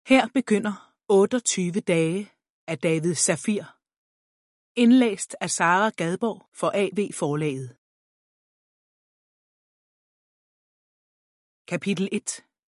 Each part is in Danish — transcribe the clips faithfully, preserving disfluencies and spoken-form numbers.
Her begynder otteogtyve dage af David Safir. Indlæst af Sara Gadborg for A V Forlaget. Kapitel et.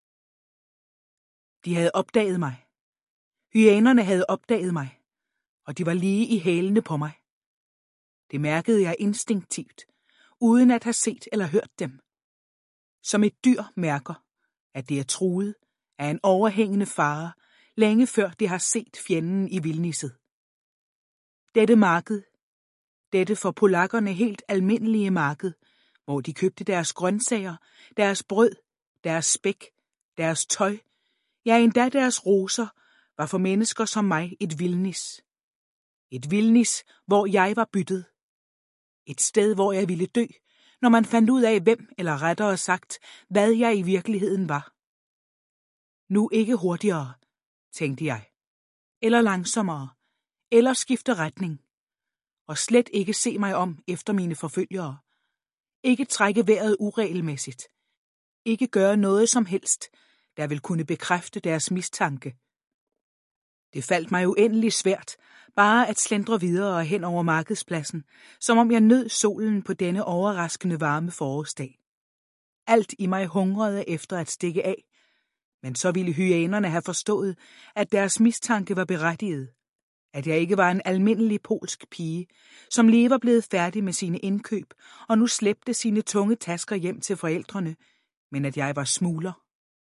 De havde opdaget mig. Hyænerne havde opdaget mig, og de var lige i hælene på mig. Det mærkede jeg instinktivt, uden at have set eller hørt dem. Som et dyr mærker, at det er truet af en overhængende fare, længe før det har set fjenden i vildnisset. Dette marked, dette for polakkerne helt almindelige marked, hvor de købte deres grøntsager, deres brød, deres spæk, deres tøj, ja endda deres roser, var for mennesker som mig et vildnis. Et vildnis, hvor jeg var byttet. Et sted, hvor jeg ville dø, når man fandt ud af, hvem, eller rettere sagt, hvad jeg i virkeligheden var. Nu ikke hurtigere, tænkte jeg, eller langsommere, eller skifte retning, og slet ikke se mig om efter mine forfølgere. Ikke trække vejret uregelmæssigt. Ikke gøre noget som helst, der vil kunne bekræfte deres mistanke. Det faldt mig uendelig svært, bare at slendre videre hen over markedspladsen, som om jeg nød solen på denne overraskende varme forårsdag. Alt i mig hungrede efter at stikke af, men så ville hyænerne have forstået, at deres mistanke var berettiget. At jeg ikke var en almindelig polsk pige, som lige var blevet færdig med sine indkøb og nu slæbte sine tunge tasker hjem til forældrene, men at jeg var smugler.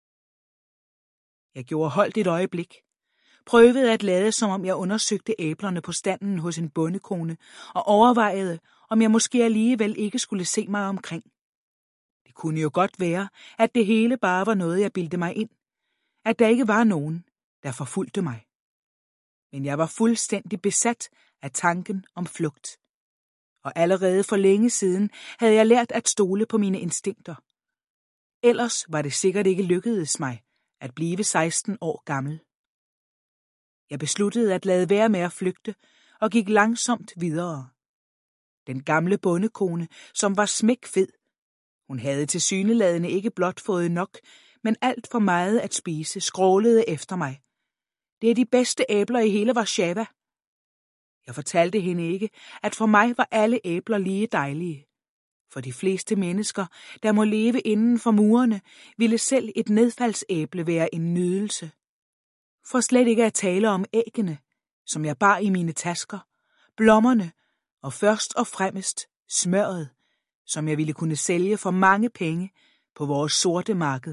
Jeg gjorde holdt et øjeblik, prøvede at lade, som om jeg undersøgte æblerne på standen hos en bondekone og overvejede, om jeg måske alligevel ikke skulle se mig omkring. Det kunne jo godt være, at det hele bare var noget, jeg bildte mig ind, at der ikke var nogen, der forfulgte mig. Men jeg var fuldstændig besat af tanken om flugt. Og allerede for længe siden havde jeg lært at stole på mine instinkter. Ellers var det sikkert ikke lykkedes mig at blive seksten år gammel. Jeg besluttede at lade være med at flygte og gik langsomt videre. Den gamle bondekone, som var smækfed. Hun havde tilsyneladende ikke blot fået nok, men alt for meget at spise, skrålede efter mig. Det er de bedste æbler i hele Warszawa. Jeg fortalte hende ikke, at for mig var alle æbler lige dejlige. For de fleste mennesker, der må leve inden for murene, ville selv et nedfaldsæble være en nydelse. For slet ikke at tale om æggene, som jeg bar i mine tasker, blommerne og først og fremmest smøret, som jeg ville kunne sælge for mange penge på vores sorte marked.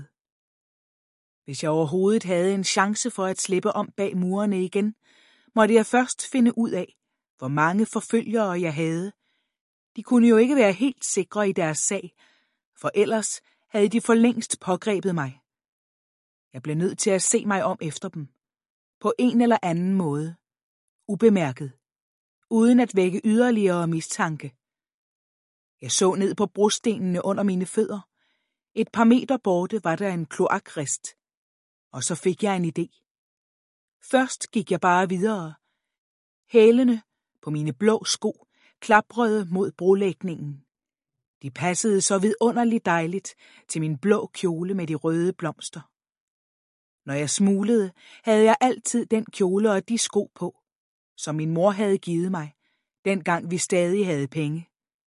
Hvis jeg overhovedet havde en chance for at slippe om bag murene igen, måtte jeg først finde ud af, hvor mange forfølgere jeg havde. De kunne jo ikke være helt sikre i deres sag, for ellers havde de for længst pågrebet mig. Jeg blev nødt til at se mig om efter dem, på en eller anden måde, ubemærket, uden at vække yderligere mistanke. Jeg så ned på brostenene under mine fødder. Et par meter borte var der en kloakrist. Og så fik jeg en idé. Først gik jeg bare videre. Hælene på mine blå sko klaprede mod brolægningen. De passede så vidunderligt dejligt til min blå kjole med de røde blomster. Når jeg smuglede, havde jeg altid den kjole og de sko på, som min mor havde givet mig, dengang vi stadig havde penge.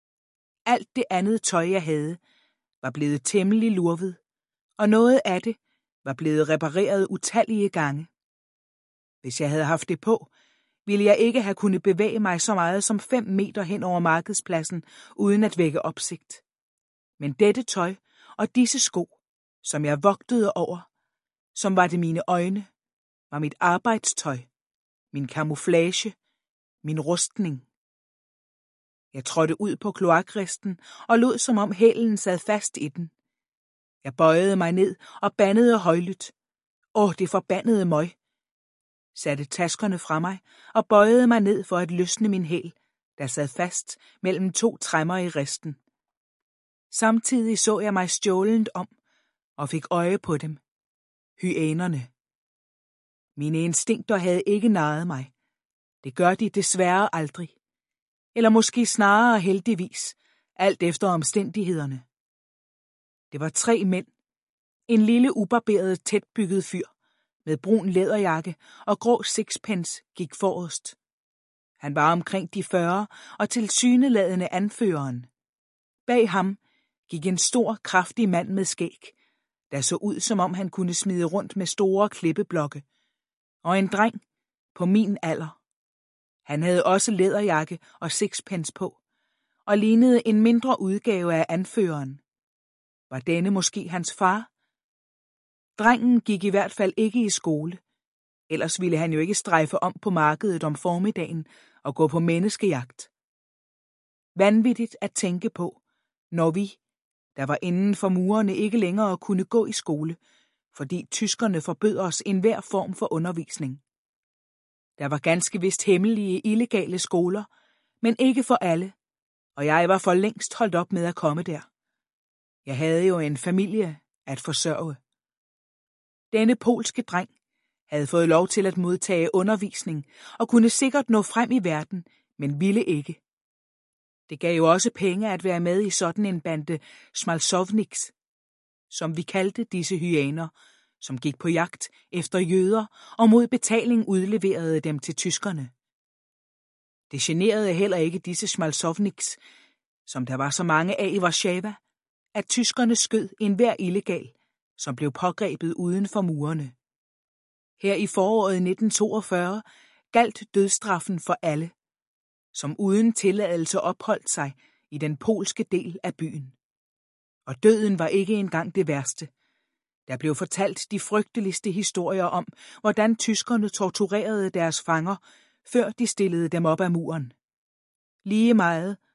Alt det andet tøj, jeg havde, var blevet temmelig lurvet, og noget af det var blevet repareret utallige gange. Hvis jeg havde haft det på, ville jeg ikke have kunnet bevæge mig så meget som fem meter hen over markedspladsen, uden at vække opsigt. Men dette tøj og disse sko, som jeg vogtede over, som var det mine øjne, var mit arbejdstøj, min camouflage, min rustning. Jeg trådte ud på kloakristen og lod som om hælen sad fast i den. Jeg bøjede mig ned og bandede højlydt. Åh, det forbandede møg. Satte taskerne fra mig og bøjede mig ned for at løsne min hæl, der sad fast mellem to træmmer i risten. Samtidig så jeg mig stjålent om og fik øje på dem. Hyænerne. Mine instinkter havde ikke narret mig. Det gør de desværre aldrig. Eller måske snarere heldigvis, alt efter omstændighederne. Det var tre mænd. En lille ubarberet, tætbygget fyr, med brun læderjakke og grå sixpence gik forrest. Han var omkring de fyrre og tilsyneladende anføreren. Bag ham gik en stor, kraftig mand med skæg, der så ud, som om han kunne smide rundt med store klippeblokke, og en dreng på min alder. Han havde også læderjakke og sixpence på, og lignede en mindre udgave af anføreren. Var denne måske hans far? Drengen gik i hvert fald ikke i skole, ellers ville han jo ikke strejfe om på markedet om formiddagen og gå på menneskejagt. Vanvittigt at tænke på, når vi, der var inden for murene, ikke længere kunne gå i skole, fordi tyskerne forbød os enhver form for undervisning. Der var ganske vist hemmelige, illegale skoler, men ikke for alle, og jeg var for længst holdt op med at komme der. Jeg havde jo en familie at forsørge. Denne polske dreng havde fået lov til at modtage undervisning og kunne sikkert nå frem i verden, men ville ikke. Det gav jo også penge at være med i sådan en bande smalsovniks, som vi kaldte disse hyæner, som gik på jagt efter jøder og mod betaling udleverede dem til tyskerne. Det generede heller ikke disse smalsovniks, som der var så mange af i Warszawa, at tyskerne skød enhver illegal, som blev pågrebet uden for murene. Her i foråret nitten toogfyrre galt dødsstraffen for alle, som uden tilladelse opholdt sig i den polske del af byen. Og døden var ikke engang det værste. Der blev fortalt de frygteligste historier om, hvordan tyskerne torturerede deres fanger, før de stillede dem op ad muren. Lige meget,